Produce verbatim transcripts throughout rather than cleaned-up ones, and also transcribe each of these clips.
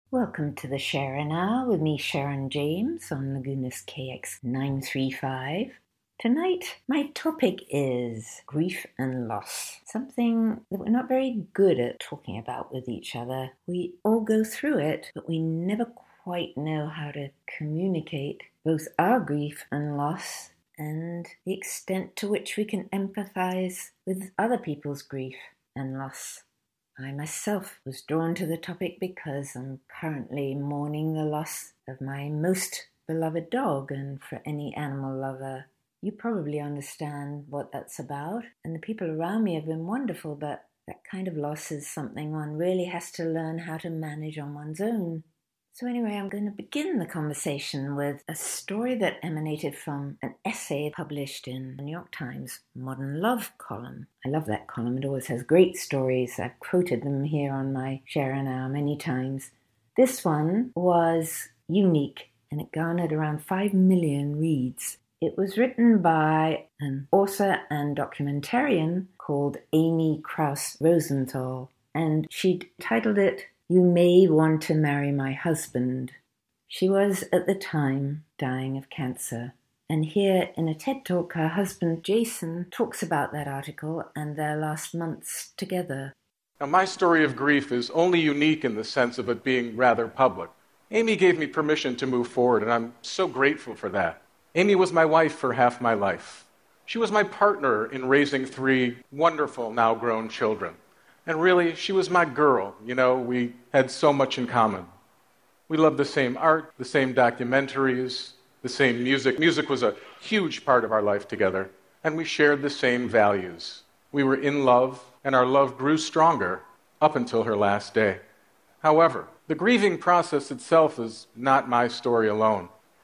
Welcome to the Sharon Hour with me, Sharon James, on Lagunas K X nine three five. Tonight, my topic is grief and loss, something that we're not very good at talking about with each other. We all go through it, but we never quite know how to communicate both our grief and loss and the extent to which we can empathize with other people's grief and loss. I myself was drawn to the topic because I'm currently mourning the loss of my most beloved dog, and for any animal lover, you probably understand what that's about. And the people around me have been wonderful, but that kind of loss is something one really has to learn how to manage on one's own. So anyway, I'm going to begin the conversation with a story that emanated from an essay published in the New York Times Modern Love column. I love that column. It always has great stories. I've quoted them here on my Sharon Hour many times. This one was unique, and it garnered around five million reads. It was written by an author and documentarian called Amy Krouse Rosenthal, and she titled it, "You May Want to Marry My Husband." She was, at the time, dying of cancer. And here in a TED Talk, her husband Jason talks about that article and their last months together. Now, my story of grief is only unique in the sense of it being rather public. Amy gave me permission to move forward, and I'm so grateful for that. Amy was my wife for half my life. She was my partner in raising three wonderful, now grown children. And really, she was my girl. You know, we had so much in common. We loved the same art, the same documentaries, the same music. Music was a huge part of our life together. And we shared the same values. We were in love, and our love grew stronger up until her last day. However, the grieving process itself is not my story alone.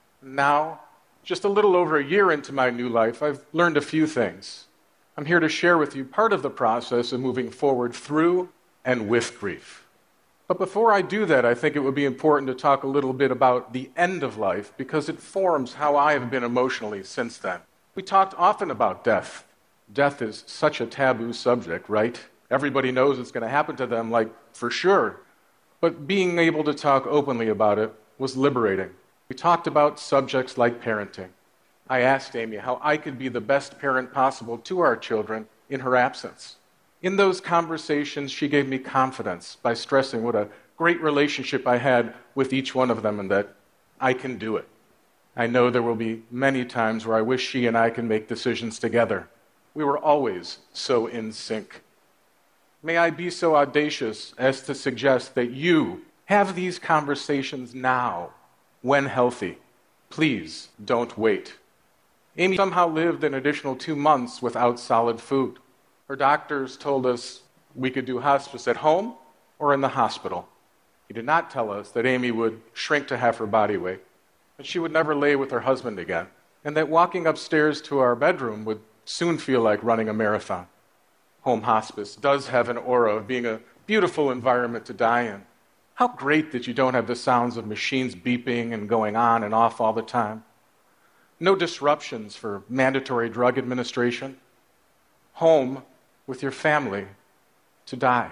Now, just a little over a year into my new life, I've learned a few things. I'm here to share with you part of the process of moving forward through and with grief. But before I do that, I think it would be important to talk a little bit about the end of life, because it forms how I have been emotionally since then. We talked often about death. Death is such a taboo subject, right? Everybody knows it's going to happen to them, like, for sure. But being able to talk openly about it was liberating. We talked about subjects like parenting. I asked Amy how I could be the best parent possible to our children in her absence. In those conversations, she gave me confidence by stressing what a great relationship I had with each one of them and that I can do it. I know there will be many times where I wish she and I can make decisions together. We were always so in sync. May I be so audacious as to suggest that you have these conversations now, when healthy. Please don't wait. Amy somehow lived an additional two months without solid food. Her doctors told us we could do hospice at home or in the hospital. He did not tell us that Amy would shrink to half her body weight, that she would never lay with her husband again, and that walking upstairs to our bedroom would soon feel like running a marathon. Home hospice does have an aura of being a beautiful environment to die in. How great that you don't have the sounds of machines beeping and going on and off all the time. No disruptions for mandatory drug administration. Home with your family to die.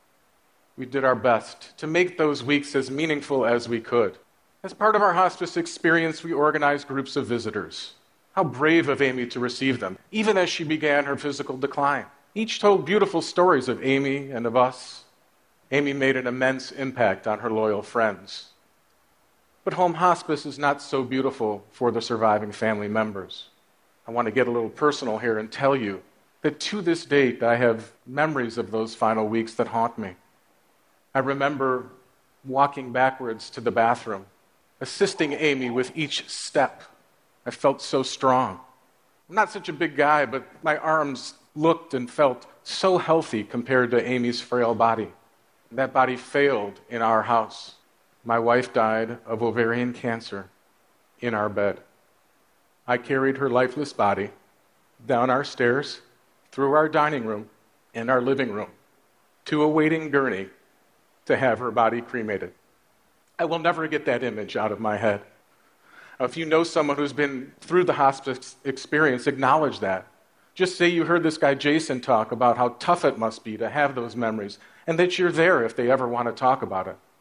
We did our best to make those weeks as meaningful as we could. As part of our hospice experience, we organized groups of visitors. How brave of Amy to receive them, even as she began her physical decline. Each told beautiful stories of Amy and of us. Amy made an immense impact on her loyal friends. But home hospice is not so beautiful for the surviving family members. I want to get a little personal here and tell you that to this date, I have memories of those final weeks that haunt me. I remember walking backwards to the bathroom, assisting Amy with each step. I felt so strong. I'm not such a big guy, but my arms looked and felt so healthy compared to Amy's frail body. That body failed in our house. My wife died of ovarian cancer in our bed. I carried her lifeless body down our stairs, through our dining room and our living room, to a waiting gurney to have her body cremated. I will never get that image out of my head. Now, if you know someone who's been through the hospice experience, acknowledge that. Just say you heard this guy Jason talk about how tough it must be to have those memories, and that you're there if they ever want to talk about it.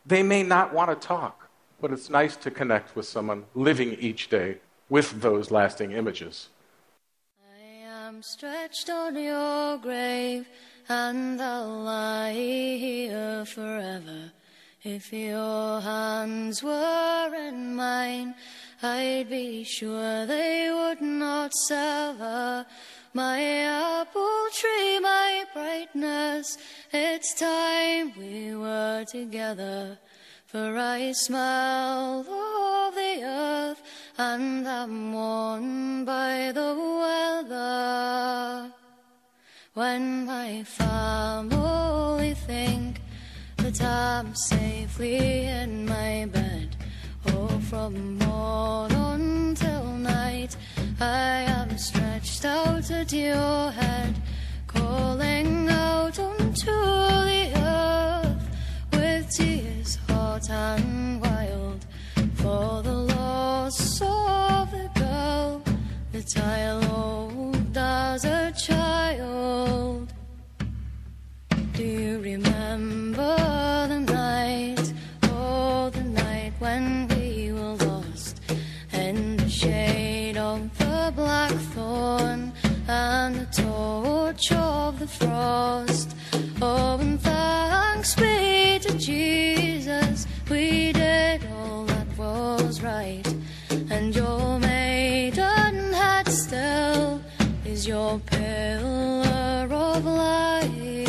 They may not want to talk, but it's nice to connect with someone living each day with those lasting images. I am stretched on your grave, and I'll lie here forever. If your hands were in mine, I'd be sure they would not sever. My apple tree, my brightness, it's time we were together. For I smell of the earth, and I'm warmed by the weather. When my family think that I'm safely in my bed, oh, from morn until night, I am stretched out at your head, calling out unto the earth with tears hot and wild, for the loss of the girl that I loved as a child. Do you remember the night, oh, the night when we were lost in the shade of the blackthorn and the torch of the frost? Oh, and thanks be to Jesus, we did all that was right, and your maidenhead still is your pillar of light.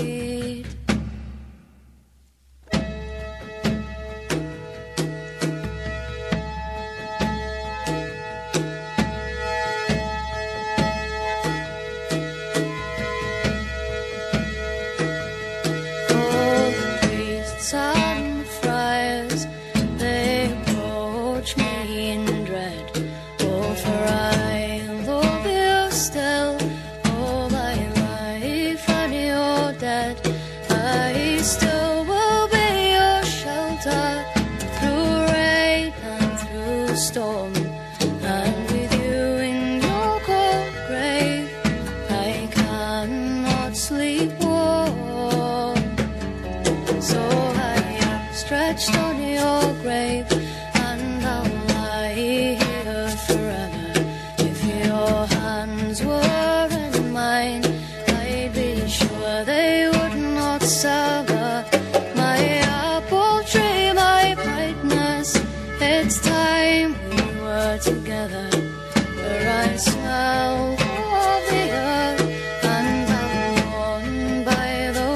Together, where I smell of the earth, and I'm warmed by the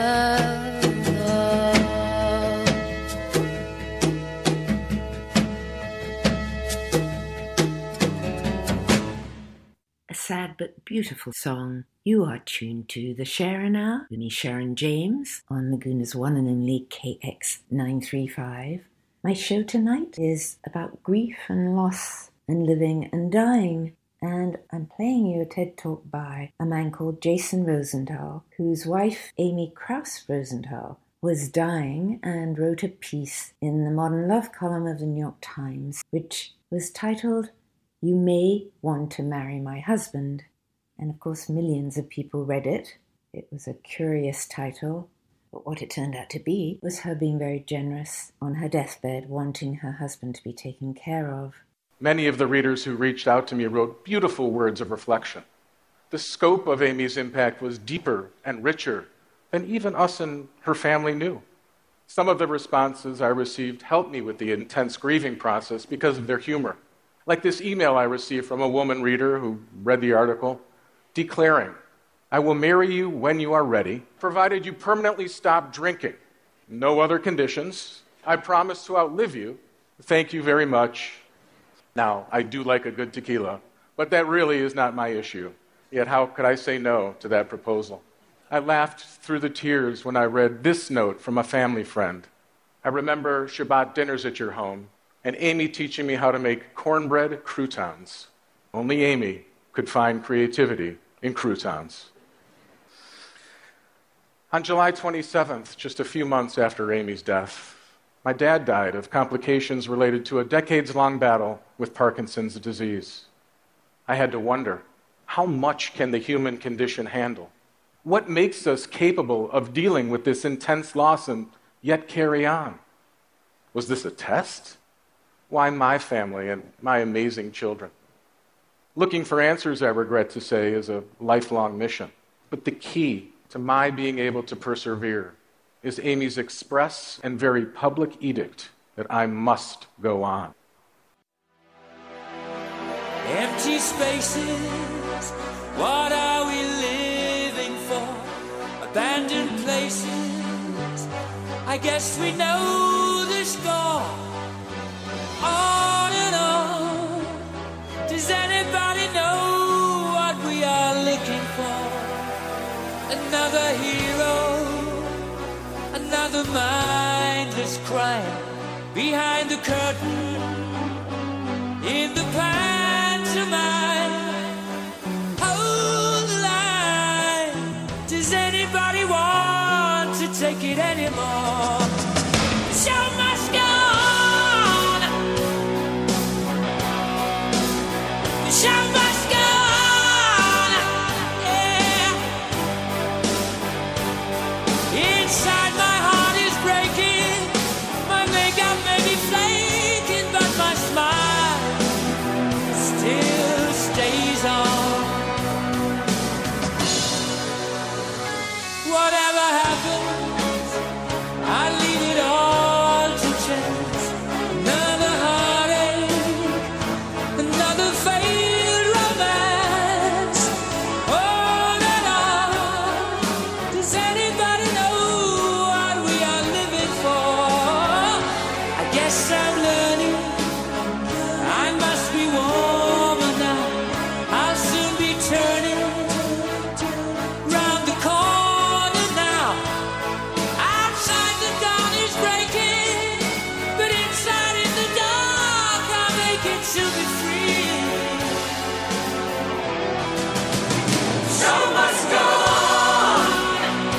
weather. A sad but beautiful song. You are tuned to The Sharon Hour with me, Sharon James, on Laguna's one and only K X nine three five. My show tonight is about grief and loss and living and dying, and I'm playing you a TED Talk by a man called Jason Rosenthal, whose wife, Amy Krouse Rosenthal, was dying and wrote a piece in the Modern Love column of the New York Times, which was titled, "You May Want to Marry My Husband." And of course, millions of people read it. It was a curious title. But what it turned out to be was her being very generous on her deathbed, wanting her husband to be taken care of. Many of the readers who reached out to me wrote beautiful words of reflection. The scope of Amy's impact was deeper and richer than even us and her family knew. Some of the responses I received helped me with the intense grieving process because of their humor. Like this email I received from a woman reader who read the article, declaring, "I will marry you when you are ready, provided you permanently stop drinking. No other conditions. I promise to outlive you. Thank you very much." Now, I do like a good tequila, but that really is not my issue. Yet how could I say no to that proposal? I laughed through the tears when I read this note from a family friend. "I remember Shabbat dinners at your home, and Amy teaching me how to make cornbread croutons. Only Amy could find creativity in croutons." On July twenty-seventh, just a few months after Amy's death, my dad died of complications related to a decades-long battle with Parkinson's disease. I had to wonder, how much can the human condition handle? What makes us capable of dealing with this intense loss and yet carry on? Was this a test? Why my family and my amazing children? Looking for answers, I regret to say, is a lifelong mission. But the key to my being able to persevere is Amy's express and very public edict that I must go on. Empty spaces, what are we living for? Abandoned places, I guess we know the score. On and on, does anybody know what we are looking for? Another hero, another mindless crime, behind the curtain, in the pantomime. Hold the line, does anybody want to take it anymore? The show must go on, the show must go on, yeah. Inside my heart is breaking, my makeup may be flaking, but my smile still stays on. Whatever happens, I leave it all to chance. Another heartache, another failed romance. On and on, does anybody know what we are living for? I guess I'm learning, I must be warmer now. I'll soon be turning round the corner now. Outside the dawn is breaking, but inside in the dark I'm aching to be free. Show must go on,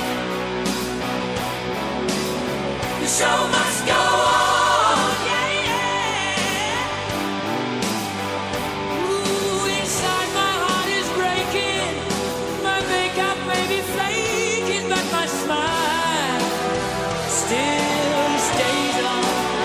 the show must go on, yeah, yeah. Ooh, inside my heart is breaking, my makeup may be flaking, but my smile still stays on.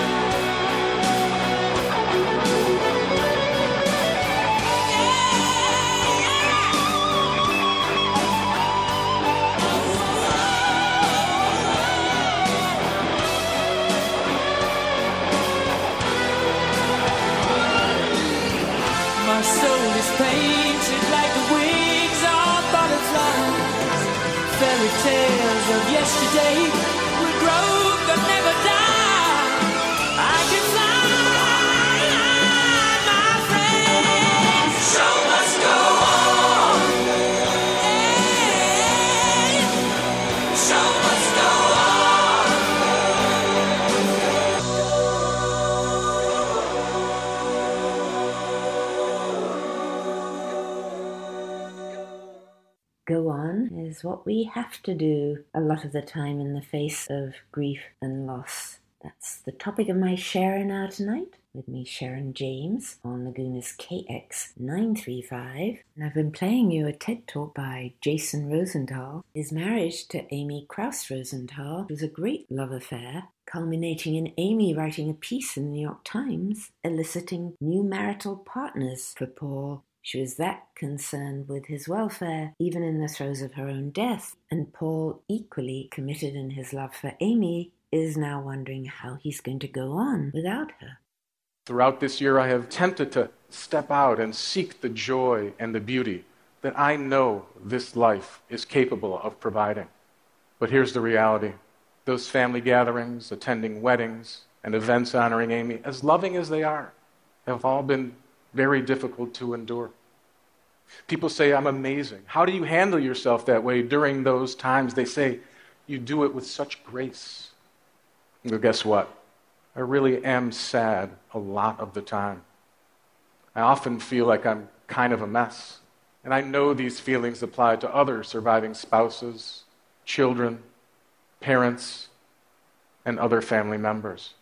My soul is painted like the wings of butterflies. Fairy tales of yesterday will grow but never die. I can fly, my friend. The show must go on. Hey, the show must go Go on is what we have to do a lot of the time in the face of grief and loss. That's the topic of my Sharon Now tonight, with me, Sharon James, on Laguna's K X nine three five. And I've been playing you a TED Talk by Jason Rosenthal. His marriage to Amy Krouse Rosenthal was a great love affair, culminating in Amy writing a piece in the New York Times eliciting new marital partners for Paul. She was that concerned with his welfare, even in the throes of her own death. And Paul, equally committed in his love for Amy, is now wondering how he's going to go on without her. Throughout this year, I have attempted to step out and seek the joy and the beauty that I know this life is capable of providing. But here's the reality. Those family gatherings, attending weddings, and events honoring Amy, as loving as they are, have all been very difficult to endure. People say, I'm amazing. How do you handle yourself that way during those times? They say, you do it with such grace. Well, guess what? I really am sad a lot of the time. I often feel like I'm kind of a mess. And I know these feelings apply to other surviving spouses, children, parents, and other family members.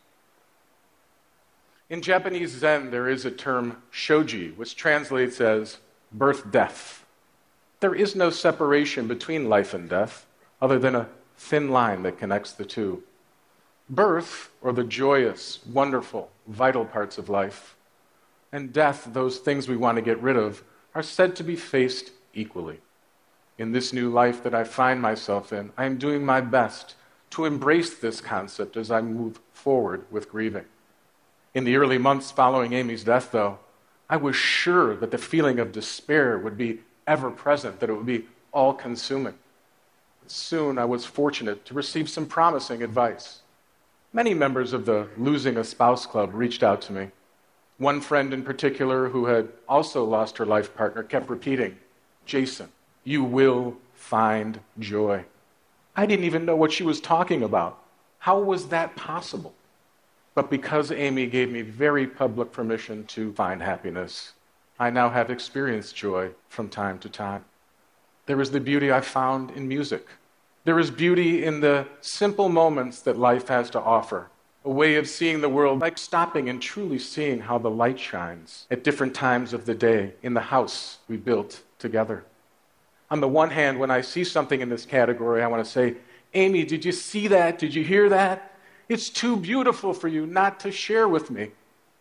In Japanese Zen, there is a term shoji, which translates as birth-death. There is no separation between life and death, other than a thin line that connects the two. Birth, or the joyous, wonderful, vital parts of life, and death, those things we want to get rid of, are said to be faced equally. In this new life that I find myself in, I am doing my best to embrace this concept as I move forward with grieving. In the early months following Amy's death, though, I was sure that the feeling of despair would be ever present, that it would be all-consuming. Soon I was fortunate to receive some promising advice. Many members of the Losing a Spouse Club reached out to me. One friend in particular, who had also lost her life partner, kept repeating, "Jason, you will find joy." I didn't even know what she was talking about. How was that possible? But because Amy gave me very public permission to find happiness, I now have experienced joy from time to time. There is the beauty I found in music. There is beauty in the simple moments that life has to offer, a way of seeing the world, like stopping and truly seeing how the light shines at different times of the day in the house we built together. On the one hand, when I see something in this category, I want to say, "Amy, did you see that? Did you hear that? It's too beautiful for you not to share with me."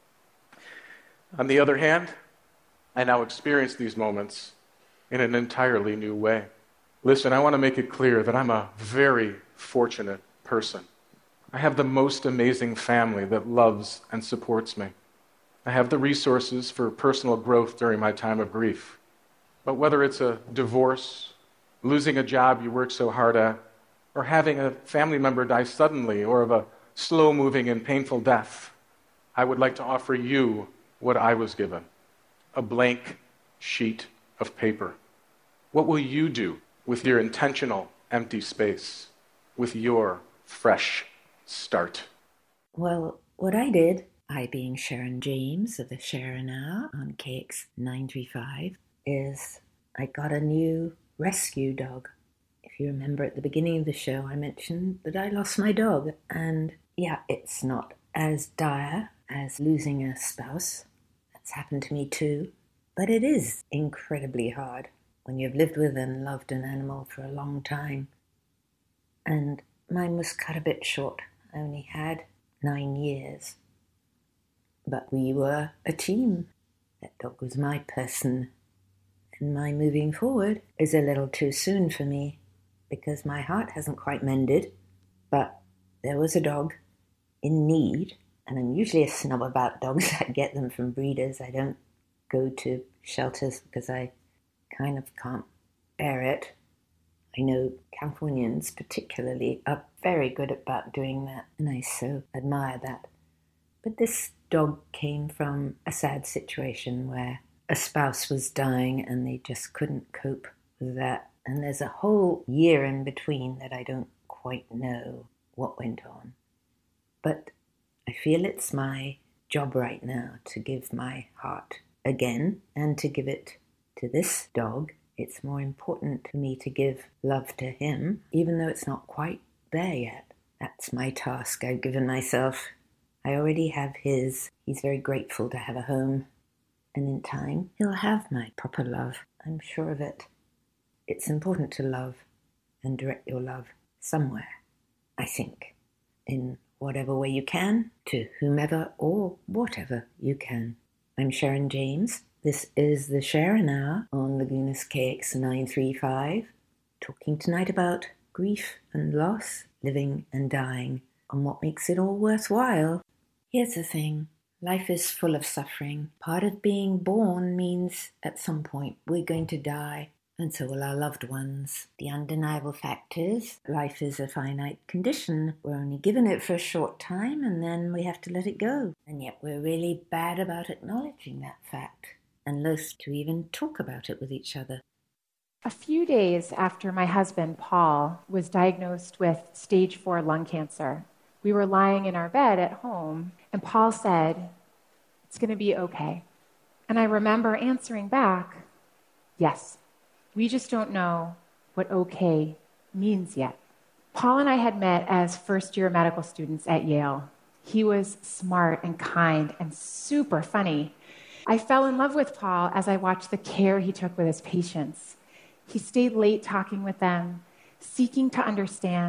On the other hand, I now experience these moments in an entirely new way. Listen, I want to make it clear that I'm a very fortunate person. I have the most amazing family that loves and supports me. I have the resources for personal growth during my time of grief. But whether it's a divorce, losing a job you work so hard at, or having a family member die suddenly, or of a slow-moving and painful death, I would like to offer you what I was given, a blank sheet of paper. What will you do with your intentional empty space, with your fresh start? Well, what I did, I being Sharon James of the Sharon Hour on K X nine thirty-five, is I got a new rescue dog. If you remember at the beginning of the show, I mentioned that I lost my dog. And yeah, it's not as dire as losing a spouse. That's happened to me too. But it is incredibly hard when you've lived with and loved an animal for a long time. And mine was cut a bit short. I only had nine years. But we were a team. That dog was my person. And my moving forward is a little too soon for me because my heart hasn't quite mended. But there was a dog in need, and I'm usually a snob about dogs. I get them from breeders. I don't go to shelters because I kind of can't bear it. I know Californians particularly are very good about doing that, and I so admire that. But this dog came from a sad situation where a spouse was dying and they just couldn't cope with that. And there's a whole year in between that I don't quite know what went on. But I feel it's my job right now to give my heart again and to give it to this dog. It's more important to me to give love to him, even though it's not quite there yet. That's my task I've given myself. I already have his. He's very grateful to have a home. And in time, he'll have my proper love. I'm sure of it. It's important to love and direct your love somewhere, I think, in whatever way you can, to whomever or whatever you can. I'm Sharon James. This is the Sharon Hour on Laguna's K X nine thirty-five, talking tonight about grief and loss, living and dying, and what makes it all worthwhile. Here's the thing. Life is full of suffering. Part of being born means at some point we're going to die, and so will our loved ones. The undeniable fact is life is a finite condition. We're only given it for a short time, and then we have to let it go. And yet we're really bad about acknowledging that fact, and loath to even talk about it with each other. A few days after my husband, Paul, was diagnosed with stage four lung cancer, we were lying in our bed at home, and Paul said, "It's going to be okay." And I remember answering back, "Yes, we just don't know what okay means yet." Paul and I had met as first-year medical students at Yale. He was smart and kind and super funny. I fell in love with Paul as I watched the care he took with his patients. He stayed late talking with them, seeking to understand,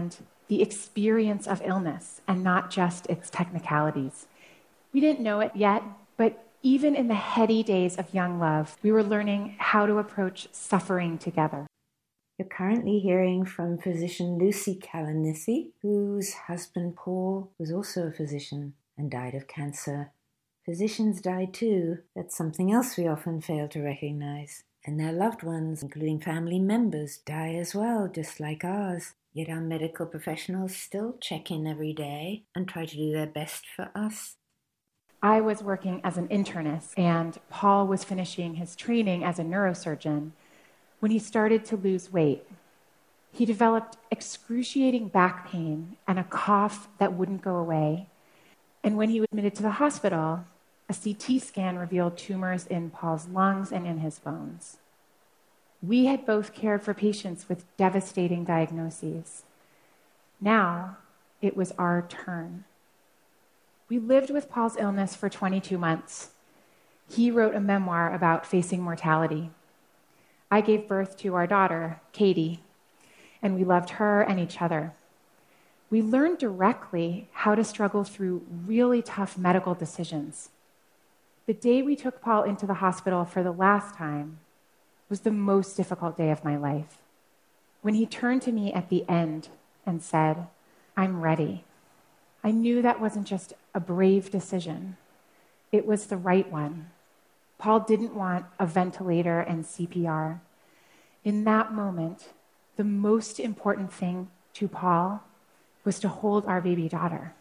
the experience of illness and not just its technicalities. We didn't know it yet, but even in the heady days of young love, we were learning how to approach suffering together. You're currently hearing from physician Lucy Kalanissi, whose husband Paul was also a physician and died of cancer. Physicians die too. That's something else we often fail to recognize. And their loved ones, including family members, die as well, just like ours. Yet our medical professionals still check in every day and try to do their best for us. I was working as an internist, and Paul was finishing his training as a neurosurgeon when he started to lose weight. He developed excruciating back pain and a cough that wouldn't go away. And when he was admitted to the hospital, a C T scan revealed tumors in Paul's lungs and in his bones. We had both cared for patients with devastating diagnoses. Now it was our turn. We lived with Paul's illness for twenty-two months. He wrote a memoir about facing mortality. I gave birth to our daughter, Katie, and we loved her and each other. We learned directly how to struggle through really tough medical decisions. The day we took Paul into the hospital for the last time was the most difficult day of my life. When he turned to me at the end and said, "I'm ready," I knew that wasn't just a brave decision. It was the right one. Paul didn't want a ventilator and C P R. In that moment, the most important thing to Paul was to hold our baby daughter.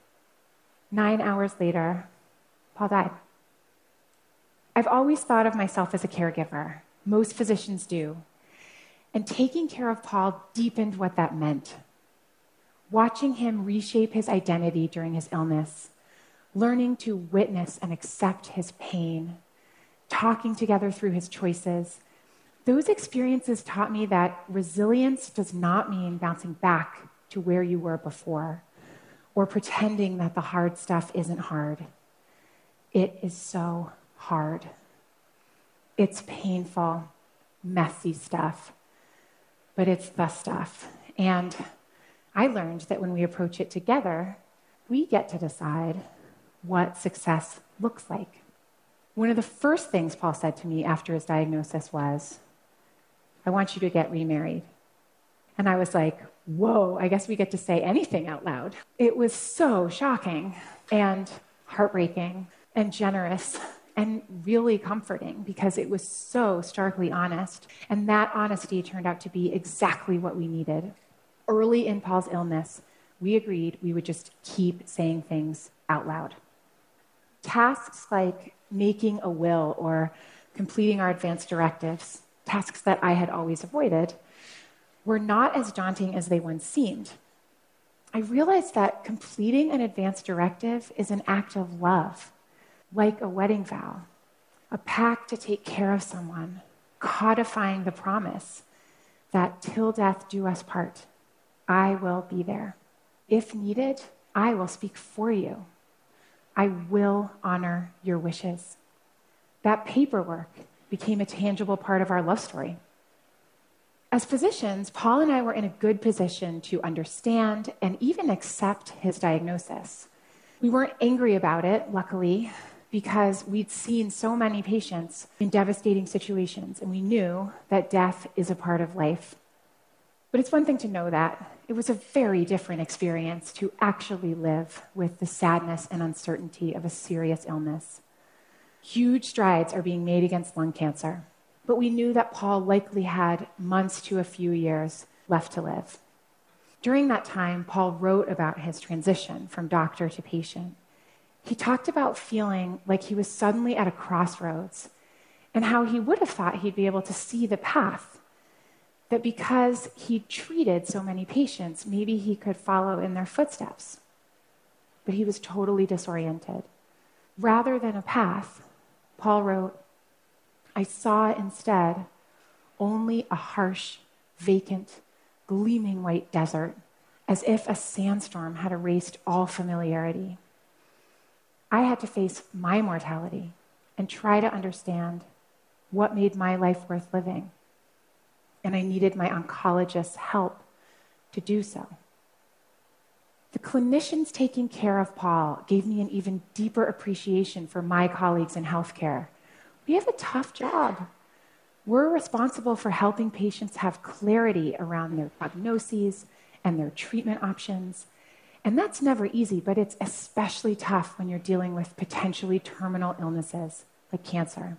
Nine hours later, Paul died. I've always thought of myself as a caregiver. Most physicians do. And taking care of Paul deepened what that meant. Watching him reshape his identity during his illness, learning to witness and accept his pain, talking together through his choices, those experiences taught me that resilience does not mean bouncing back to where you were before or pretending that the hard stuff isn't hard. It is so hard. It's painful, messy stuff, but it's the stuff. And I learned that when we approach it together, we get to decide what success looks like. One of the first things Paul said to me after his diagnosis was, "I want you to get remarried." And I was like, whoa, I guess we get to say anything out loud. It was so shocking and heartbreaking and generous and really comforting because it was so starkly honest. And that honesty turned out to be exactly what we needed. Early in Paul's illness, we agreed we would just keep saying things out loud. Tasks like making a will or completing our advanced directives, tasks that I had always avoided, were not as daunting as they once seemed. I realized that completing an advanced directive is an act of love, like a wedding vow, a pact to take care of someone, codifying the promise that till death do us part, I will be there. If needed, I will speak for you. I will honor your wishes. That paperwork became a tangible part of our love story. As physicians, Paul and I were in a good position to understand and even accept his diagnosis. We weren't angry about it, luckily, because we'd seen so many patients in devastating situations, and we knew that death is a part of life. But it's one thing to know that. It was a very different experience to actually live with the sadness and uncertainty of a serious illness. Huge strides are being made against lung cancer, but we knew that Paul likely had months to a few years left to live. During that time, Paul wrote about his transition from doctor to patient. He talked about feeling like he was suddenly at a crossroads and how he would have thought he'd be able to see the path, that because he treated so many patients, maybe he could follow in their footsteps. But he was totally disoriented. Rather than a path, Paul wrote, I saw instead only a harsh, vacant, gleaming white desert, as if a sandstorm had erased all familiarity. I had to face my mortality and try to understand what made my life worth living. And I needed my oncologist's help to do so. The clinicians taking care of Paul gave me an even deeper appreciation for my colleagues in healthcare. We have a tough job. We're responsible for helping patients have clarity around their prognoses and their treatment options. And that's never easy, but it's especially tough when you're dealing with potentially terminal illnesses like cancer.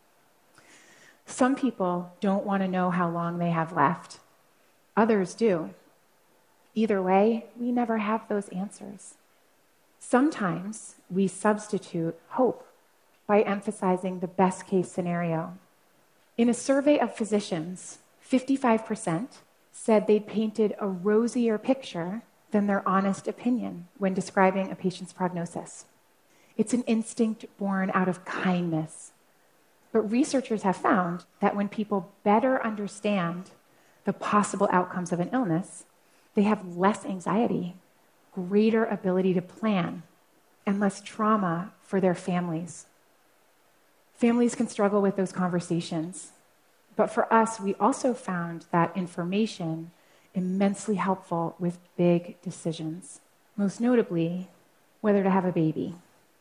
Some people don't want to know how long they have left. Others do. Either way, we never have those answers. Sometimes we substitute hope by emphasizing the best case scenario. In a survey of physicians, fifty-five percent said they'd painted a rosier picture than their honest opinion when describing a patient's prognosis. It's an instinct born out of kindness. But researchers have found that when people better understand the possible outcomes of an illness, they have less anxiety, greater ability to plan, and less trauma for their families. Families can struggle with those conversations. But for us, we also found that information immensely helpful with big decisions, most notably whether to have a baby.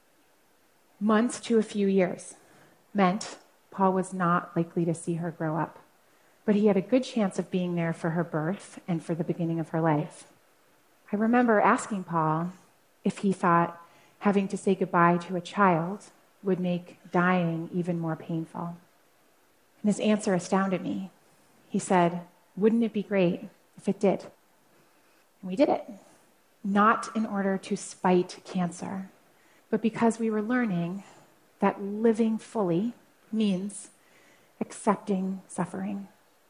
Months to a few years meant Paul was not likely to see her grow up, but he had a good chance of being there for her birth and for the beginning of her life. I remember asking Paul if he thought having to say goodbye to a child would make dying even more painful. And his answer astounded me. He said, "Wouldn't it be great if it did?" And we did it. Not in order to spite cancer, but because we were learning that living fully means accepting suffering.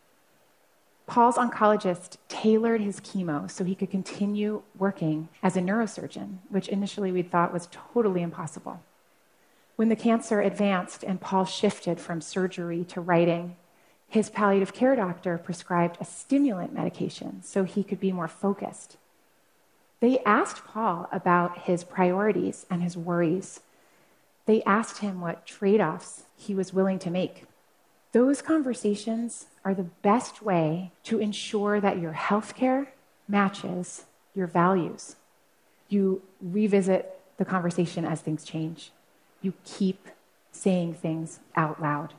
Paul's oncologist tailored his chemo so he could continue working as a neurosurgeon, which initially we thought was totally impossible. When the cancer advanced and Paul shifted from surgery to writing, his palliative care doctor prescribed a stimulant medication so he could be more focused. They asked Paul about his priorities and his worries. They asked him what trade-offs he was willing to make. Those conversations are the best way to ensure that your healthcare matches your values. You revisit the conversation as things change. You keep saying things out loud.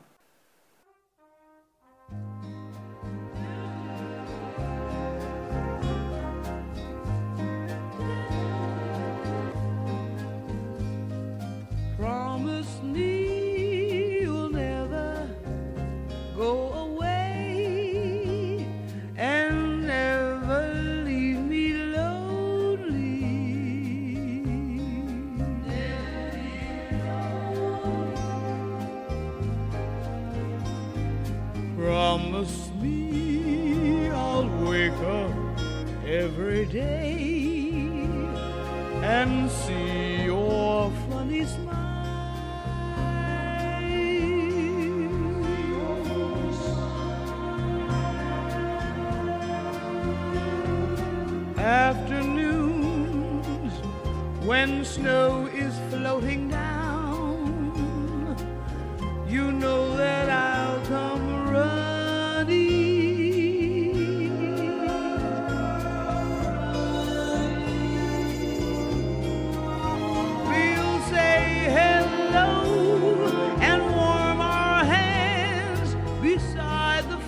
Promise me you'll never go away and never leave me lonely. Promise me I'll wake up every day and see your funny smile. Afternoons when snow is floating down, you know that I'll come running. We'll say hello and warm our hands beside the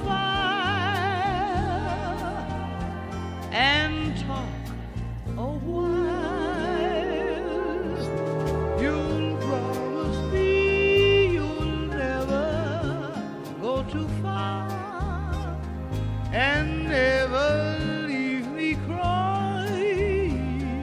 fire and talk a while. You'll promise me you'll never go too far and never leave me crying.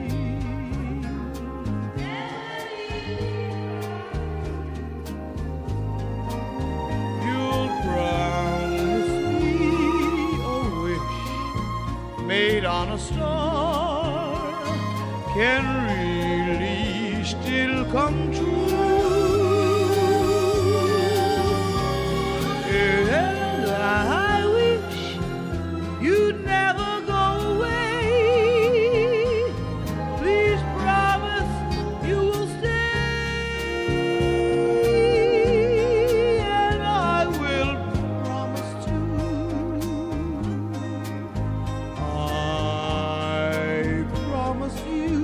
You'll promise me a wish made on a star can really still come true. And I wish you'd never go away. Please promise you will stay, and I will promise too. I promise you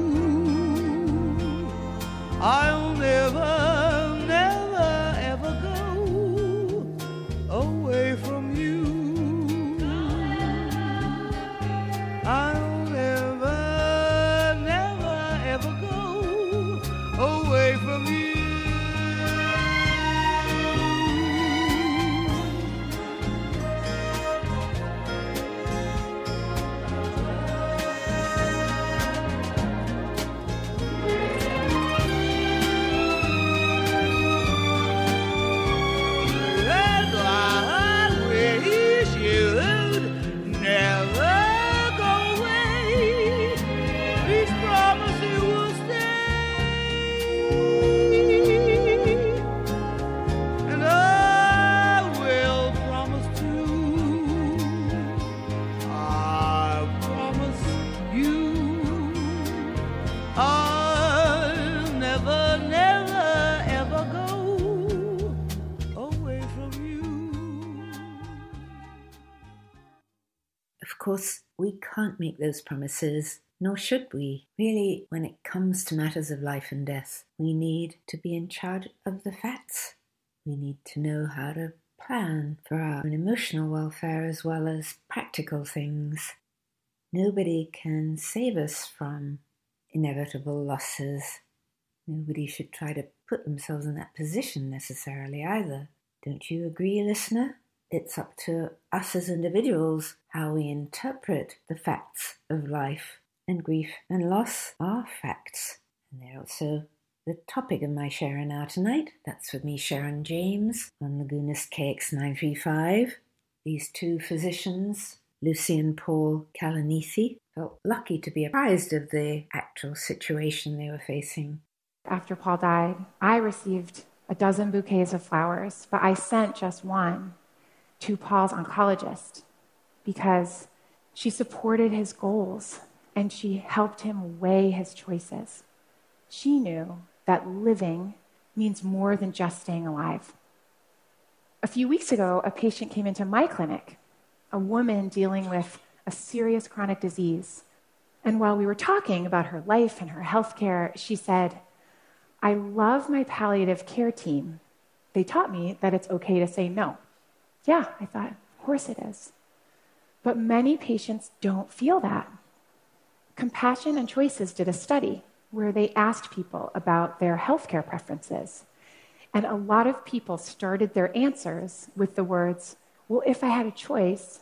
course, we can't make those promises, nor should we. Really, when it comes to matters of life and death, we need to be in charge of the facts. We need to know how to plan for our own emotional welfare as well as practical things. Nobody can save us from inevitable losses. Nobody should try to put themselves in that position necessarily either. Don't you agree, listener? It's up to us as individuals how we interpret the facts of life, and grief and loss are facts. And they're also the topic of my Sharon Now tonight. That's with me, Sharon James, on Lagunas K X nine three five. These two physicians, Lucy and Paul Kalanithi, felt lucky to be apprised of the actual situation they were facing. After Paul died, I received a dozen bouquets of flowers, but I sent just one to Paul's oncologist because she supported his goals and she helped him weigh his choices. She knew that living means more than just staying alive. A few weeks ago, a patient came into my clinic, a woman dealing with a serious chronic disease. And while we were talking about her life and her health care, she said, "I love my palliative care team. They taught me that it's okay to say no." Yeah, I thought, of course it is. But many patients don't feel that. Compassion and Choices did a study where they asked people about their healthcare preferences. And a lot of people started their answers with the words, "Well, if I had a choice."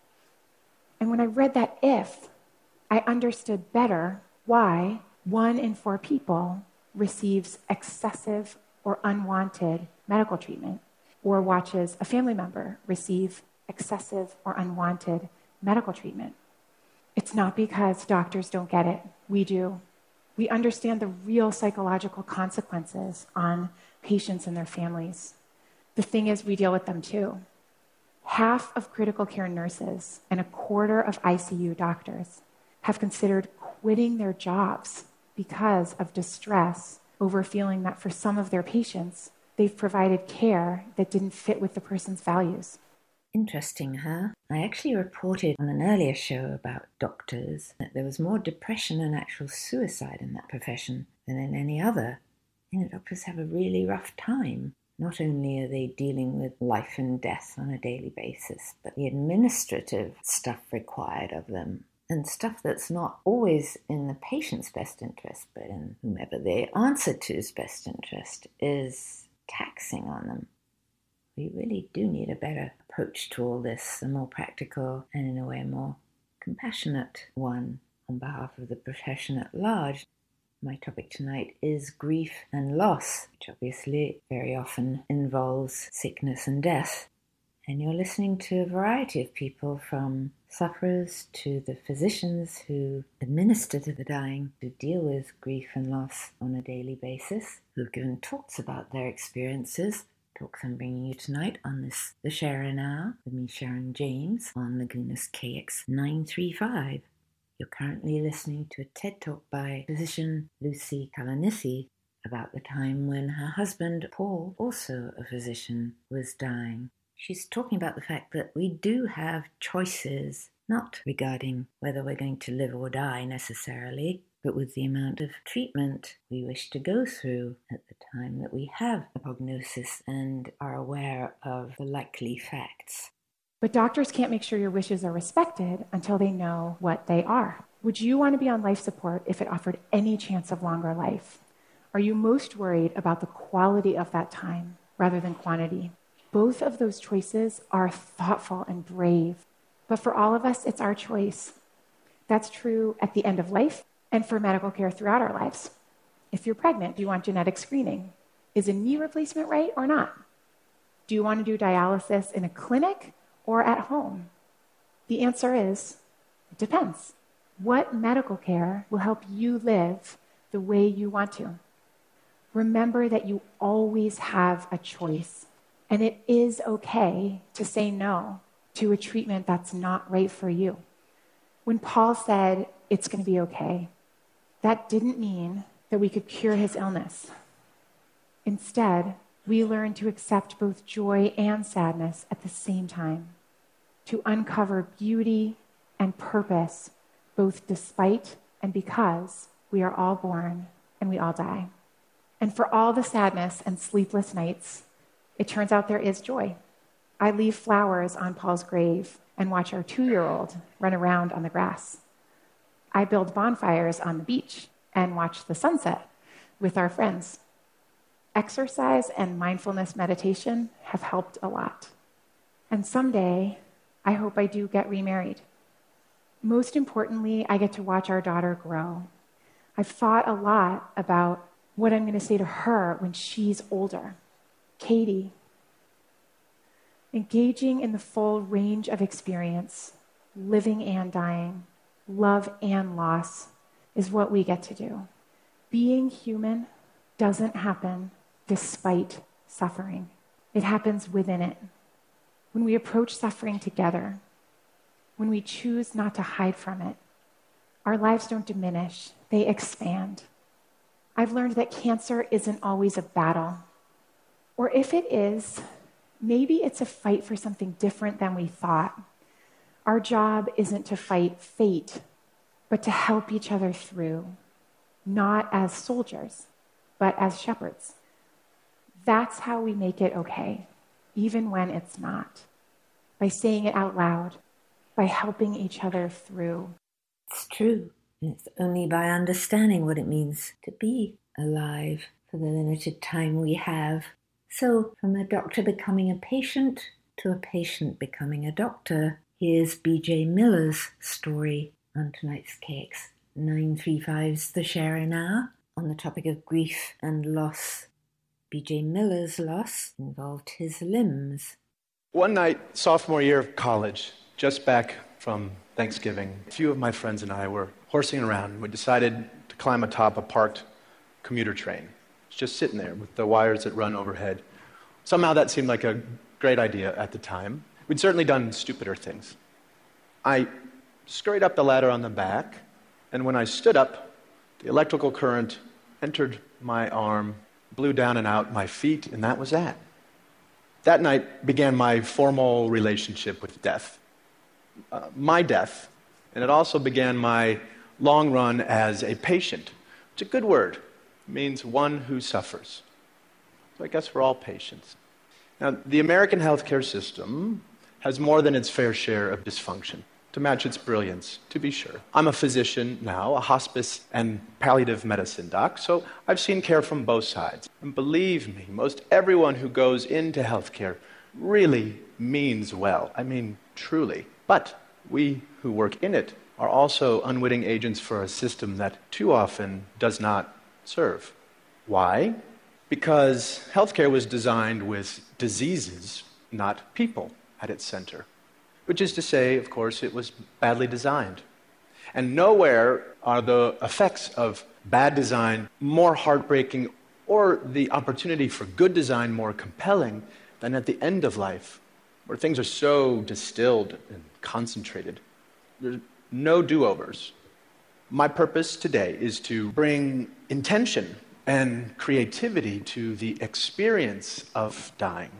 And when I read that if, I understood better why one in four people receives excessive or unwanted medical treatment, or watches a family member receive excessive or unwanted medical treatment. It's not because doctors don't get it. We do. We understand the real psychological consequences on patients and their families. The thing is, we deal with them too. Half of critical care nurses and a quarter of I C U doctors have considered quitting their jobs because of distress over feeling that for some of their patients, they've provided care that didn't fit with the person's values. Interesting, huh? I actually reported on an earlier show about doctors that there was more depression and actual suicide in that profession than in any other. You know, doctors have a really rough time. Not only are they dealing with life and death on a daily basis, but the administrative stuff required of them, and stuff that's not always in the patient's best interest, but in whomever they answer to's best interest, is taxing on them. We really do need a better approach to all this, a more practical and in a way more compassionate one on behalf of the profession at large. My topic tonight is grief and loss, which obviously very often involves sickness and death. And you're listening to a variety of people, from sufferers to the physicians who administer to the dying, who deal with grief and loss on a daily basis, who've given talks about their experiences, talks I'm bringing you tonight on this The Sharon Now, with me, Sharon James, on Lagunas K X nine three five. You're currently listening to a TED Talk by physician Lucy Kalanithi about the time when her husband, Paul, also a physician, was dying. She's talking about the fact that we do have choices, not regarding whether we're going to live or die necessarily, but with the amount of treatment we wish to go through at the time that we have a prognosis and are aware of the likely facts. But doctors can't make sure your wishes are respected until they know what they are. Would you want to be on life support if it offered any chance of longer life? Are you most worried about the quality of that time rather than quantity? Both of those choices are thoughtful and brave. But for all of us, it's our choice. That's true at the end of life and for medical care throughout our lives. If you're pregnant, do you want genetic screening? Is a knee replacement right or not? Do you want to do dialysis in a clinic or at home? The answer is, it depends. What medical care will help you live the way you want to? Remember that you always have a choice, and it is okay to say no to a treatment that's not right for you. When Paul said, it's going to be okay, that didn't mean that we could cure his illness. Instead, we learned to accept both joy and sadness at the same time, to uncover beauty and purpose, both despite and because we are all born and we all die. And for all the sadness and sleepless nights, it turns out there is joy. I leave flowers on Paul's grave and watch our two-year-old run around on the grass. I build bonfires on the beach and watch the sunset with our friends. Exercise and mindfulness meditation have helped a lot. And someday, I hope I do get remarried. Most importantly, I get to watch our daughter grow. I've thought a lot about what I'm going to say to her when she's older. Katie, engaging in the full range of experience, living and dying, love and loss, is what we get to do. Being human doesn't happen despite suffering. It happens within it. When we approach suffering together, when we choose not to hide from it, our lives don't diminish, they expand. I've learned that cancer isn't always a battle. Or if it is, maybe it's a fight for something different than we thought. Our job isn't to fight fate, but to help each other through, not as soldiers, but as shepherds. That's how we make it okay, even when it's not. By saying it out loud, by helping each other through. It's true. And it's only by understanding what it means to be alive for the limited time we have. So, from a doctor becoming a patient to a patient becoming a doctor, here's B J Miller's story on tonight's K X nine thirty-five's The Sharon Hour on the topic of grief and loss. B J Miller's loss involved his limbs. One night, sophomore year of college, just back from Thanksgiving, a few of my friends and I were horsing around. We decided to climb atop a parked commuter train. It's just sitting there with the wires that run overhead. Somehow that seemed like a great idea at the time. We'd certainly done stupider things. I scurried up the ladder on the back, and when I stood up, the electrical current entered my arm, blew down and out my feet, and that was that. That night began my formal relationship with death. Uh, my death, and it also began my long run as a patient. It's a good word. It means one who suffers. So I guess we're all patients. Now, the American healthcare system has more than its fair share of dysfunction to match its brilliance, to be sure. I'm a physician now, a hospice and palliative medicine doc, so I've seen care from both sides. And believe me, most everyone who goes into healthcare really means well. I mean, truly. But we who work in it are also unwitting agents for a system that too often does not serve. Why? Because healthcare was designed with diseases, not people, at its center. Which is to say, of course, it was badly designed. And nowhere are the effects of bad design more heartbreaking or the opportunity for good design more compelling than at the end of life, where things are so distilled and concentrated. There's no do-overs. My purpose today is to bring intention and creativity to the experience of dying.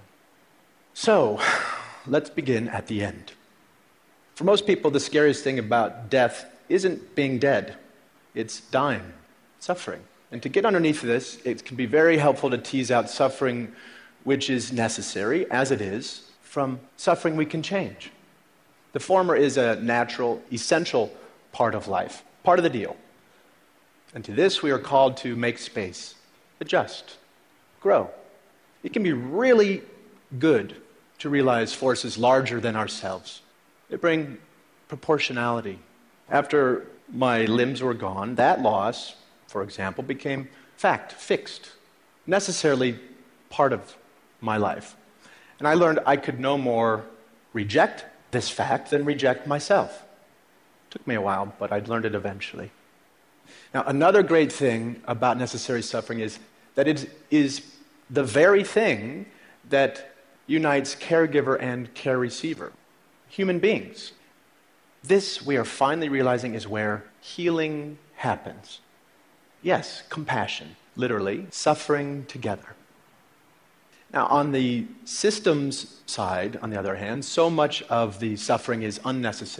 So, let's begin at the end. For most people, the scariest thing about death isn't being dead. It's dying, suffering. And to get underneath this, it can be very helpful to tease out suffering which is necessary, as it is, from suffering we can change. The former is a natural, essential part of life, part of the deal. And to this, we are called to make space, adjust, grow. It can be really good to realize forces larger than ourselves. They bring proportionality. After my limbs were gone, that loss, for example, became fact, fixed, necessarily part of my life. And I learned I could no more reject this fact than reject myself. It took me a while, but I'd learned it eventually. Now, another great thing about necessary suffering is that it is the very thing that unites caregiver and care receiver, human beings. This, we are finally realizing, is where healing happens. Yes, compassion, literally, suffering together. Now, on the systems side, on the other hand, so much of the suffering is unnecessary.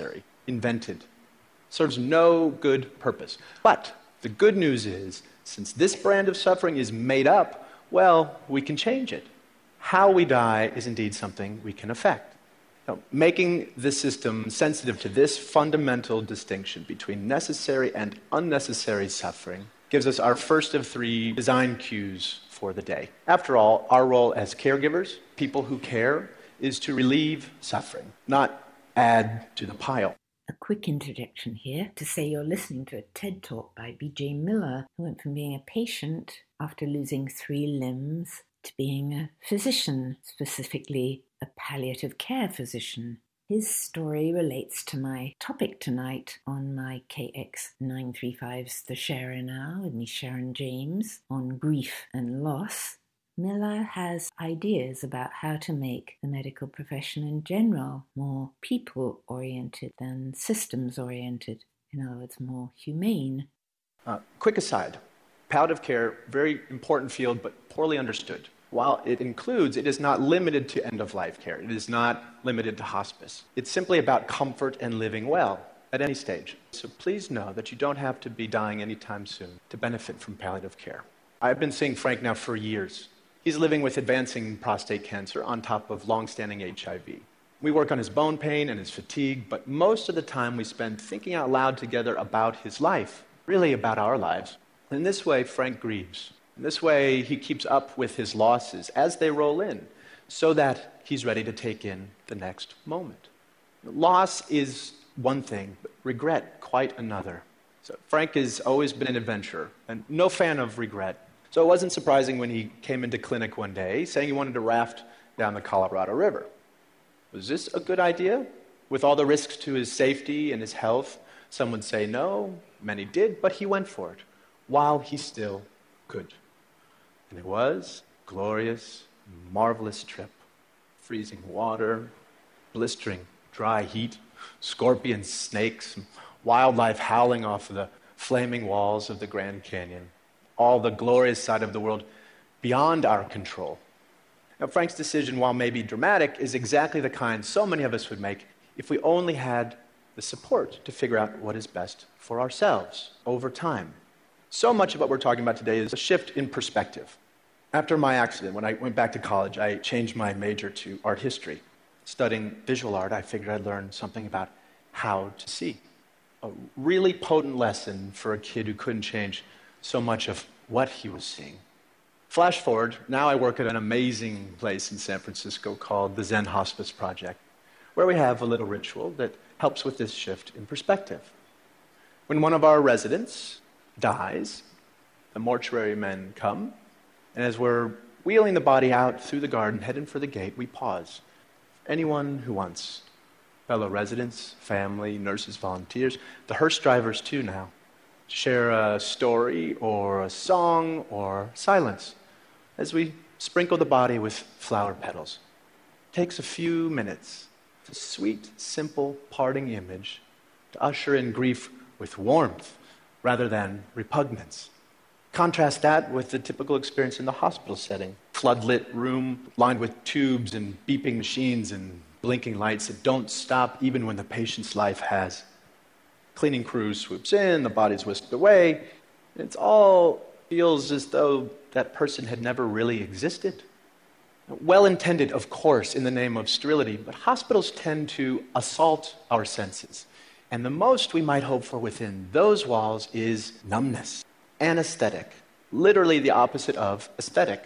invented. Serves no good purpose. But the good news is, since this brand of suffering is made up, well, we can change it. How we die is indeed something we can affect. Now, making the system sensitive to this fundamental distinction between necessary and unnecessary suffering gives us our first of three design cues for the day. After all, our role as caregivers, people who care, is to relieve suffering, not add to the pile. A quick interjection here to say you're listening to a TED Talk by B J Miller, who went from being a patient after losing three limbs to being a physician, specifically a palliative care physician. His story relates to my topic tonight on my K X nine thirty-five's The Sharon Hour with me, Sharon James, on grief and loss. Miller has ideas about how to make the medical profession in general more people-oriented than systems-oriented. In other words, more humane. Uh, quick aside, palliative care, very important field, but poorly understood. While it includes, it is not limited to end-of-life care. It is not limited to hospice. It's simply about comfort and living well at any stage. So please know that you don't have to be dying anytime soon to benefit from palliative care. I've been seeing Frank now for years. He's living with advancing prostate cancer on top of long-standing H I V. We work on his bone pain and his fatigue, but most of the time we spend thinking out loud together about his life, really about our lives. In this way, Frank grieves. In this way, he keeps up with his losses as they roll in, so that he's ready to take in the next moment. Loss is one thing, but regret quite another. So Frank has always been an adventurer, and no fan of regret. So it wasn't surprising when he came into clinic one day saying he wanted to raft down the Colorado River. Was this a good idea? With all the risks to his safety and his health, some would say no, many did, but he went for it, while he still could. And it was a glorious, marvelous trip. Freezing water, blistering dry heat, scorpions, snakes, wildlife howling off the flaming walls of the Grand Canyon. All the glorious side of the world beyond our control. Now, Frank's decision, while maybe dramatic, is exactly the kind so many of us would make if we only had the support to figure out what is best for ourselves over time. So much of what we're talking about today is a shift in perspective. After my accident, when I went back to college, I changed my major to art history. Studying visual art, I figured I'd learn something about how to see. A really potent lesson for a kid who couldn't change so much of what he was seeing. Flash forward, now I work at an amazing place in San Francisco called the Zen Hospice Project, where we have a little ritual that helps with this shift in perspective. When one of our residents dies, the mortuary men come, and as we're wheeling the body out through the garden, heading for the gate, we pause. Anyone who wants, fellow residents, family, nurses, volunteers, the hearse drivers too now, share a story or a song or silence as we sprinkle the body with flower petals. It takes a few minutes. It's a sweet, simple parting image to usher in grief with warmth rather than repugnance. Contrast that with the typical experience in the hospital setting. Floodlit room lined with tubes and beeping machines and blinking lights that don't stop even when the patient's life has. Cleaning crew swoops in, the body's whisked away. It all feels as though that person had never really existed. Well-intended, of course, in the name of sterility, but hospitals tend to assault our senses. And the most we might hope for within those walls is numbness, anesthetic, literally the opposite of aesthetic.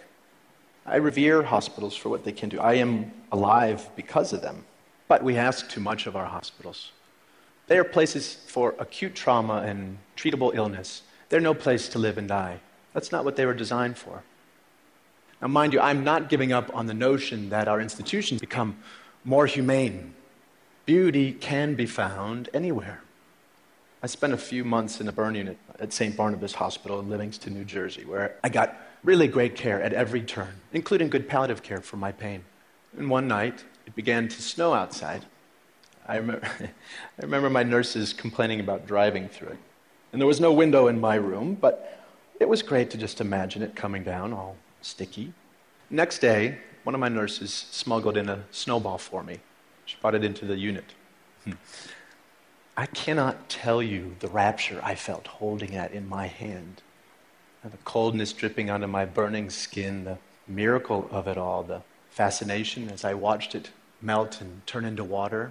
I revere hospitals for what they can do. I am alive because of them. But we ask too much of our hospitals. They are places for acute trauma and treatable illness. They're no place to live and die. That's not what they were designed for. Now, mind you, I'm not giving up on the notion that our institutions become more humane. Beauty can be found anywhere. I spent a few months in a burn unit at Saint Barnabas Hospital in Livingston, New Jersey, where I got really great care at every turn, including good palliative care for my pain. And one night, it began to snow outside. I remember, I remember my nurses complaining about driving through it. And there was no window in my room, but it was great to just imagine it coming down all sticky. Next day, one of my nurses smuggled in a snowball for me. She brought it into the unit. I cannot tell you the rapture I felt holding it in my hand. And the coldness dripping onto my burning skin, the miracle of it all, the fascination as I watched it melt and turn into water.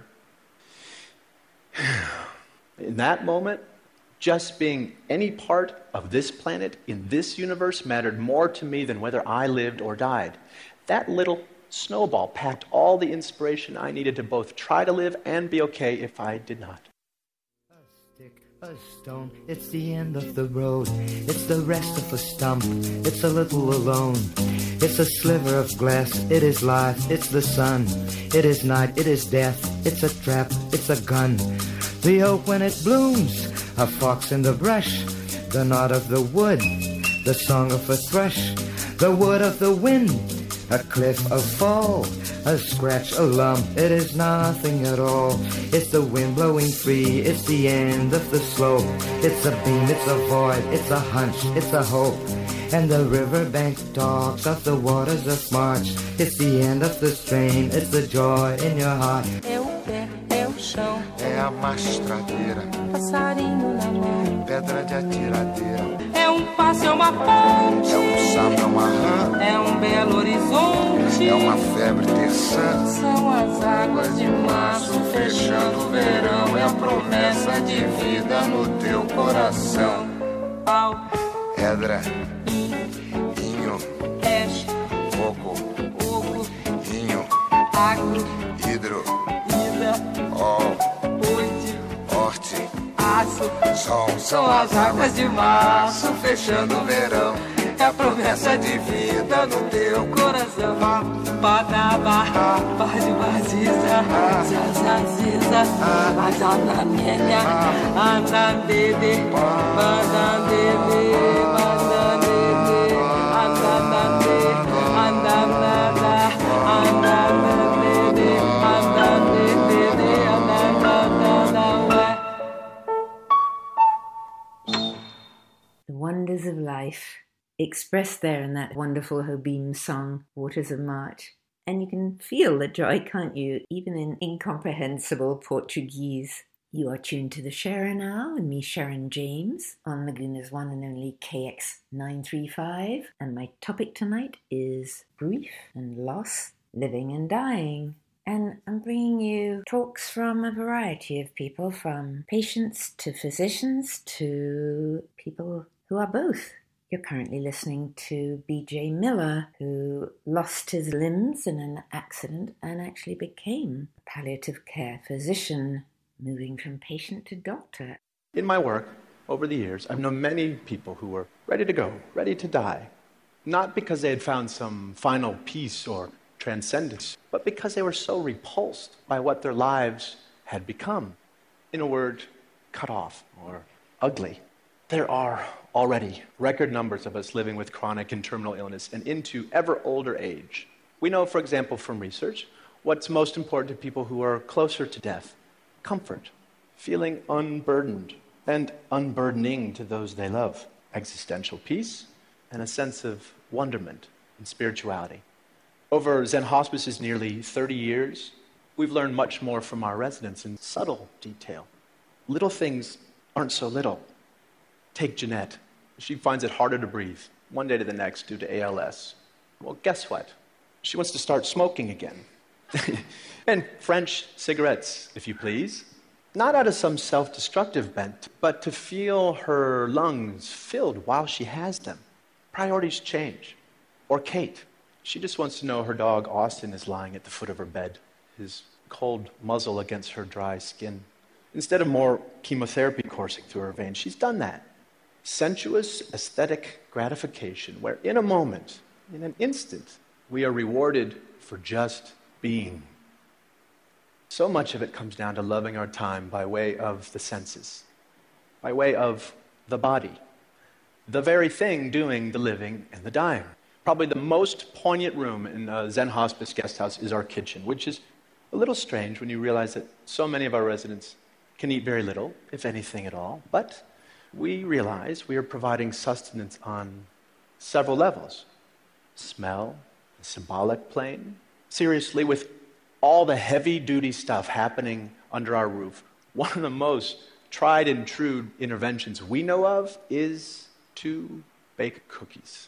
In that moment, just being any part of this planet in this universe mattered more to me than whether I lived or died. That little snowball packed all the inspiration I needed to both try to live and be okay if I did not. A stick, a stone, it's the end of the road. It's the rest of a stump, it's a little alone. It's a sliver of glass, it is life, it's the sun. It is night, it is death, it's a trap, it's a gun. The oak when it blooms, a fox in the brush, the nod of the wood, the song of a thrush, the wood of the wind, a cliff, a fall, a scratch, a lump, it is nothing at all. It's the wind blowing free, it's the end of the slope. It's a beam, it's a void, it's a hunch, it's a hope. And the riverbank talks of the waters of March. It's the end of the strain, it's the joy in your heart. É o pé, é o chão, é a mastradeira, passarinho na mão, pedra de atiradeira, é um passo, é uma ponte, é um sapo, é uma rã, é um belo horizonte, é uma febre terçã. São as águas de março fechando o verão, é a promessa de vida no teu coração. Pau, pedra, inho, peixe, coco, oco, vinho, agro, hidro, ida, ol, oite, horte, aço, som. são as águas de março fechando o verão, é a promessa de vida no teu coração. Badaba, bade baziza, zazaziza, badananenha, anandede, badandede, badandede, anandade, andanada, anandade, anandede, anandada, The wonders of life, expressed there in that wonderful Jobim song, Waters of March. And you can feel the joy, can't you, even in incomprehensible Portuguese. You are tuned to the Sharer now, with me, Sharon James, on Laguna's one and only K X nine three five. And my topic tonight is grief and loss, living and dying. And I'm bringing you talks from a variety of people, from patients to physicians to people who are both. You're currently listening to B J Miller, who lost his limbs in an accident and actually became a palliative care physician, moving from patient to doctor. In my work, over the years, I've known many people who were ready to go, ready to die. Not because they had found some final peace or transcendence, but because they were so repulsed by what their lives had become. In a word, cut off or ugly. There are already record numbers of us living with chronic and terminal illness and into ever older age. We know, for example, from research, what's most important to people who are closer to death: comfort, feeling unburdened, and unburdening to those they love, existential peace, and a sense of wonderment and spirituality. Over Zen Hospice's nearly thirty years, we've learned much more from our residents in subtle detail. Little things aren't so little. Take Jeanette. She finds it harder to breathe one day to the next due to A L S. Well, guess what? She wants to start smoking again. And French cigarettes, if you please. Not out of some self-destructive bent, but to feel her lungs filled while she has them. Priorities change. Or Kate. She just wants to know her dog Austin is lying at the foot of her bed, his cold muzzle against her dry skin. Instead of more chemotherapy coursing through her veins, she's done that. Sensuous, aesthetic gratification, where in a moment, in an instant, we are rewarded for just being. So much of it comes down to loving our time by way of the senses, by way of the body, the very thing doing the living and the dying. Probably the most poignant room in a Zen Hospice guest house is our kitchen, which is a little strange when you realize that so many of our residents can eat very little, if anything at all, but we realize we are providing sustenance on several levels. Smell, the symbolic plane. Seriously, with all the heavy-duty stuff happening under our roof, One of the most tried and true interventions we know of is to bake cookies.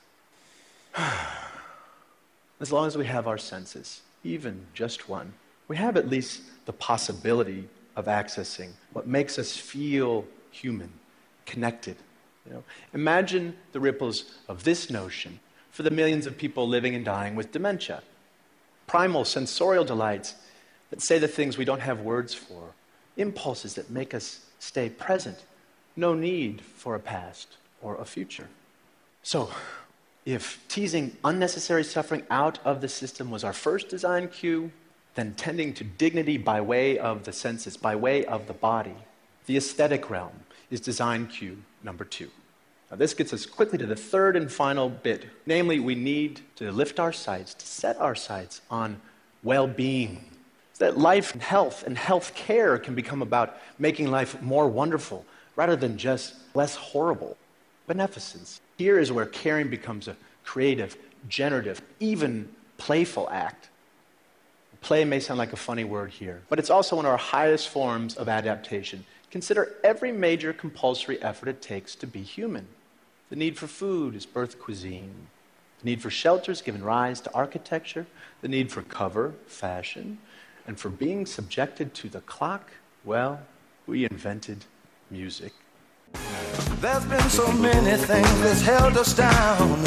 As long as we have our senses, even just one, we have at least the possibility of accessing what makes us feel human, connected. You know, imagine the ripples of this notion for the millions of people living and dying with dementia. Primal sensorial delights that say the things we don't have words for, impulses that make us stay present, no need for a past or a future. So, if teasing unnecessary suffering out of the system was our first design cue, then tending to dignity by way of the senses, by way of the body, the aesthetic realm is design cue number two. Now, this gets us quickly to the third and final bit. Namely, we need to lift our sights, to set our sights on well-being. So that life and health and health care can become about making life more wonderful rather than just less horrible. Beneficence. Here is where caring becomes a creative, generative, even playful act. Play may sound like a funny word here, but it's also one of our highest forms of adaptation. Consider every major compulsory effort it takes to be human. The need for food is birth cuisine. The need for shelter has given rise to architecture. The need for cover, fashion. And for being subjected to the clock, well, we invented music. There's been so many things that's held us down,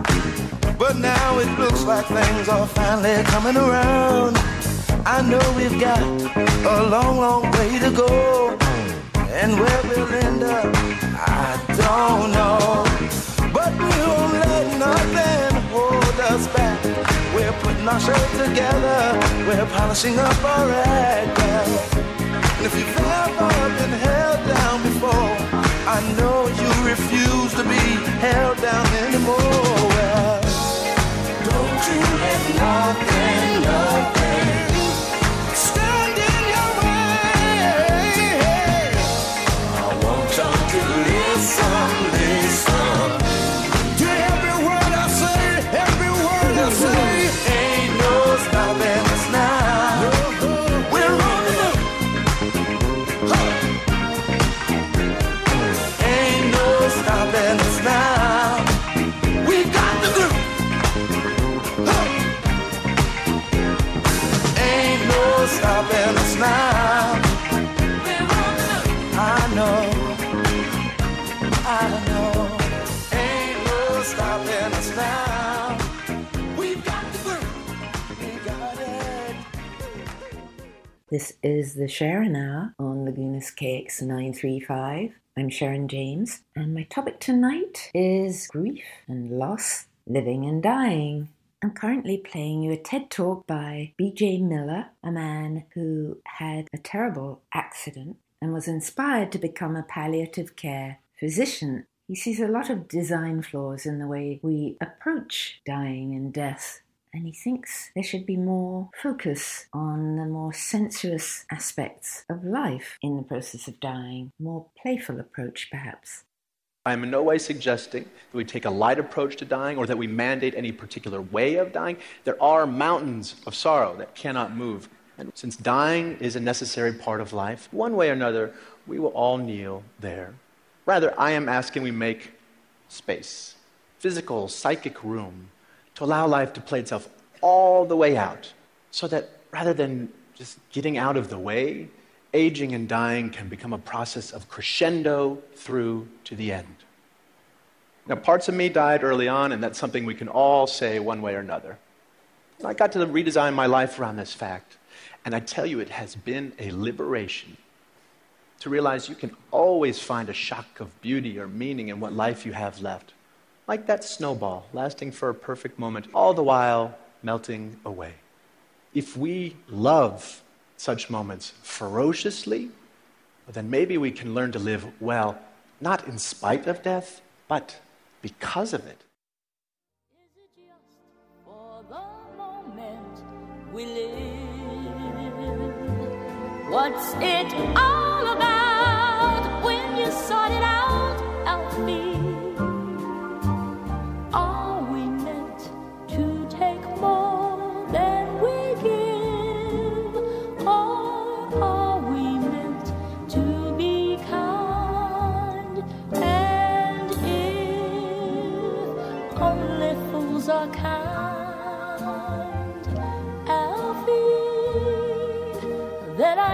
but now it looks like things are finally coming around. I know we've got a long, long way to go, and where we'll end up, I don't know. But we won't let nothing hold us back. We're putting our show together, we're polishing up our act. And if you've ever been held down before, I know you refuse to be held down anymore. Well, don't you let nothing, nothing stand in your way. I want y'all to listen, listen to every word I say, every word I say. Ain't no stopping us now. We're on the move. Huh. Stopping us now. We got the groove. Huh. Ain't no stopping us now. I know, I know. Ain't no stopping us now. We got the groove. We got it. This is the Sharon Hour on Lagunas K X nine three five. I'm Sharon James, and my topic tonight is grief and loss, living and dying. I'm currently playing you a TED Talk by B J Miller, a man who had a terrible accident and was inspired to become a palliative care physician. He sees a lot of design flaws in the way we approach dying and death, and he thinks there should be more focus on the more sensuous aspects of life in the process of dying, more playful approach perhaps. I am in no way suggesting that we take a light approach to dying or that we mandate any particular way of dying. There are mountains of sorrow that cannot move. And since dying is a necessary part of life, one way or another, we will all kneel there. Rather, I am asking we make space, physical, psychic room, to allow life to play itself all the way out, so that rather than just getting out of the way, aging and dying can become a process of crescendo through to the end. Now, parts of me died early on, and that's something we can all say one way or another. I got to redesign my life around this fact, and I tell you, it has been a liberation to realize you can always find a shock of beauty or meaning in what life you have left. Like that snowball, lasting for a perfect moment, all the while melting away. If we love such moments ferociously, then maybe we can learn to live well, not in spite of death, but because of it. Is it just for the moment we live? What's it all about when you sort it out, Alfie? Are we meant to take more than we give? Or are we meant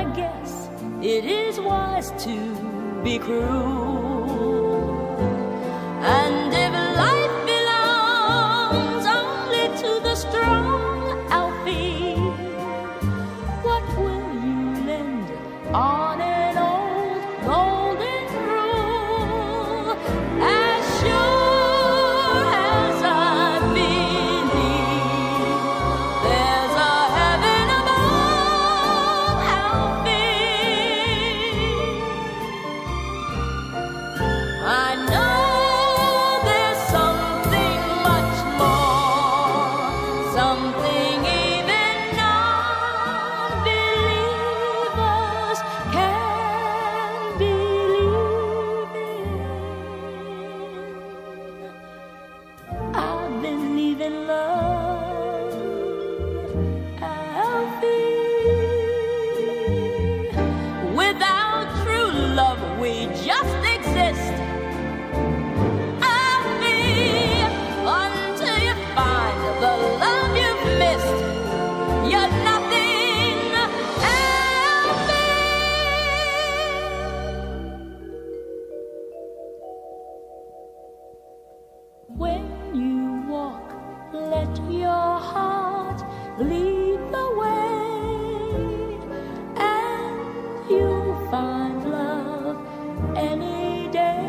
I guess it is wise to be cruel. And if life belongs only to the strong, Alfie, what will you lend on an old golden rule? As sure as I believe there's a heaven above, Alfie, I know there's something much more, something even non-believers can believe in. I believe in love, Alfie. Without true love, we just exist. Alfie, until you find the love you've missed, you're nothing, Alfie. When you walk, let your heart lead the way, and you'll find love any day.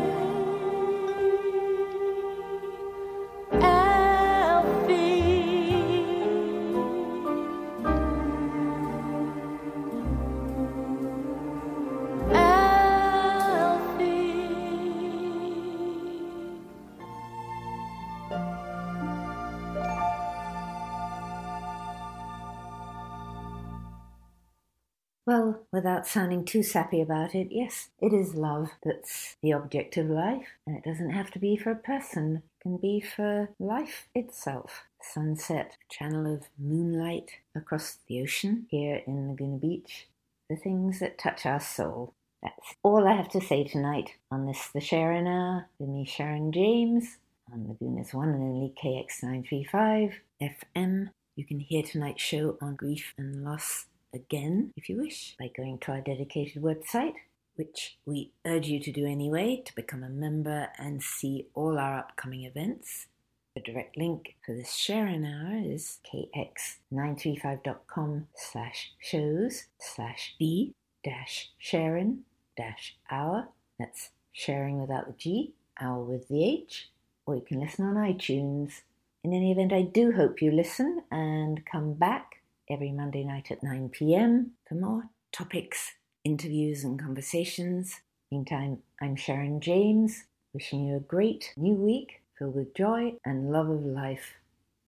Well, without sounding too sappy about it, yes, it is love that's the object of life, and it doesn't have to be for a person. It can be for life itself. Sunset, a channel of moonlight across the ocean here in Laguna Beach, the things that touch our soul. That's all I have to say tonight on this The Sharon Hour with me, Sharon James, on Laguna's one and only K X nine three five F M. You can hear tonight's show on Grief and Loss again, if you wish, by going to our dedicated website, which we urge you to do anyway, to become a member and see all our upcoming events. The direct link for this Sharon Hour is k x nine three five dot com slash shows slash the dash Sharon dash hour. That's sharing without the G, hour with the H. Or you can listen on iTunes. In any event, I do hope you listen and come back every Monday night at nine p.m. for more topics, interviews and conversations. Meantime, I'm Sharon James, wishing you a great new week filled with joy and love of life.